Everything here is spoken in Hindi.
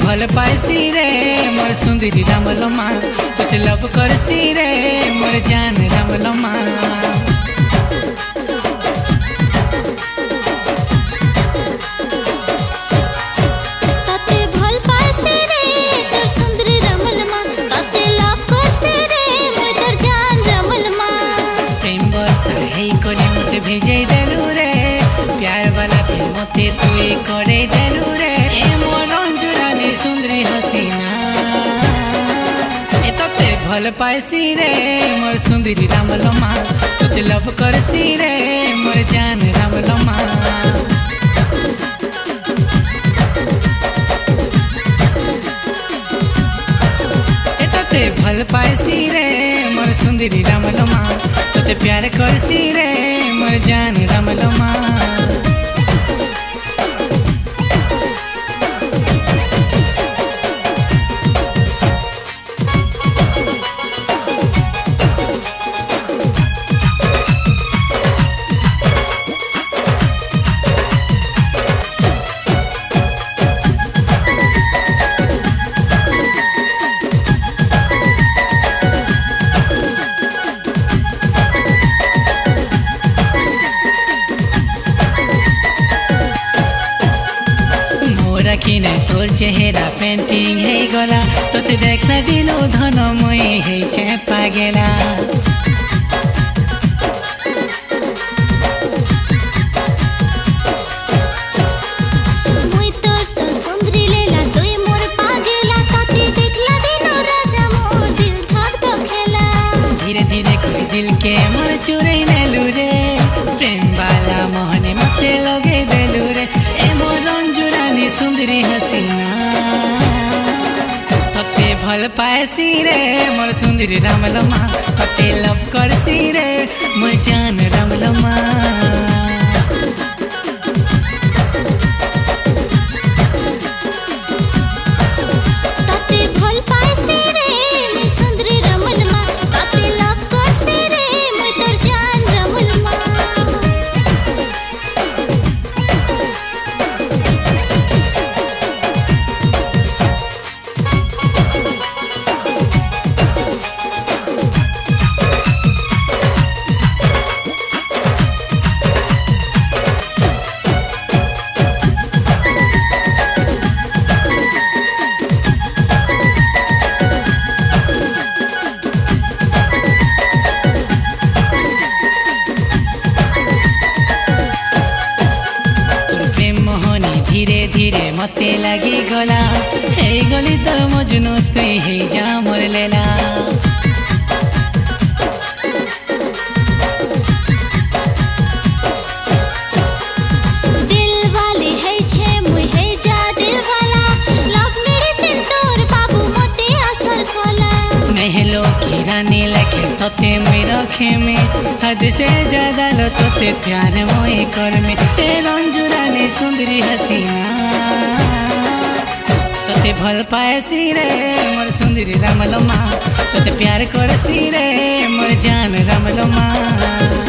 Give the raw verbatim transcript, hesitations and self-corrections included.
भल पाइसी रे मोर सुंदरी रामलमा तोते लव करसी रे मोर जान रामलमा। भेजे देलू रे प्यार वाला फिर मते तुई करे देलू रे ए मोर रंजुरानी सुंदरी हसीना ए तोते भल पाइसी रे मोर सुंदरी रामलमा तोते लव करसी रे मोर जान रामलमा। ए तोते भल पाइसी रे मोर सुंदरी रामलमा तोते प्यार करसी रे मोर जान रामलमा। रखिने तोर चेहरा पेंटिंग है गला तोते देखना दिलो धन मोई है चेपा गेला। मुई तोर तो सुंदरी लेला तोय मोर पागेला तोते देखला दिलो राजा मोर दिल धक धक खेला। धीरे धीरे कोई दिल के मोर चुरे नेलू रे प्रेम वाला मोहने मते लगे देलू रे ए मोर रंजुरानी सुंदरी हसीना तोते भल पाइसी रे मोर सुंदरी रामलमा तोते लव करसी रे मोर जान रामलमा। तोते भल पाइसी रे मोर सुंदरी रामलमा तोते लव करसी रे मोर तोर जान रामलमा। धीरे धीरे मते लगी गला हे गली तर मजनू तुई हे जा मोर लेला। दिल वाले है छे मुई है जा दिल वाला लव मेडिसिन तोर बाबू मते असर खोला। महलो की रानी लखे तोते मुई रखे में हद से ज्यादा लो तोते प्यार मोई कर में ए रंजुरानी सुंदरी हसीना तोते भल पाइसी रे मोर सुंदरी रामलमा तोते प्यार करसी रे मोर जान रामलमा।